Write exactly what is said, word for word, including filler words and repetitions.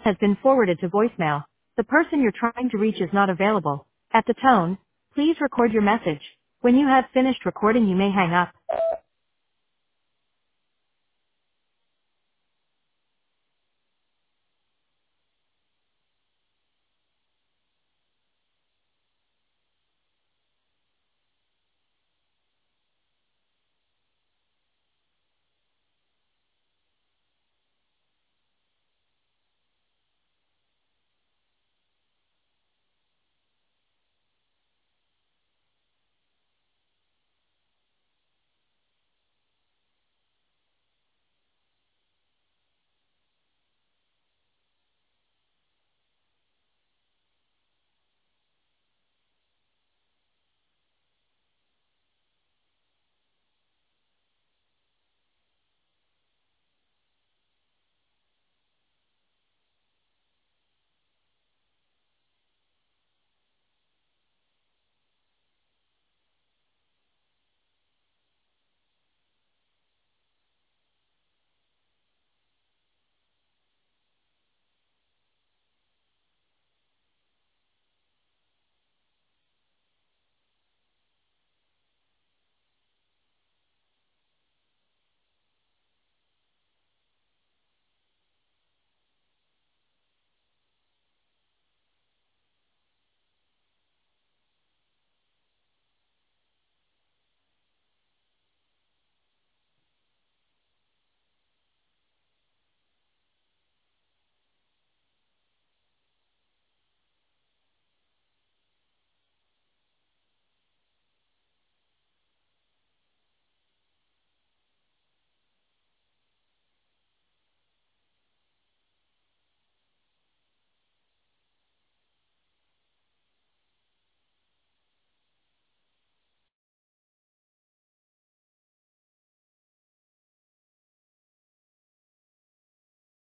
has been forwarded to voicemail. The person you're trying to reach is not available. At the tone, please record your message. When you have finished recording, you may hang up.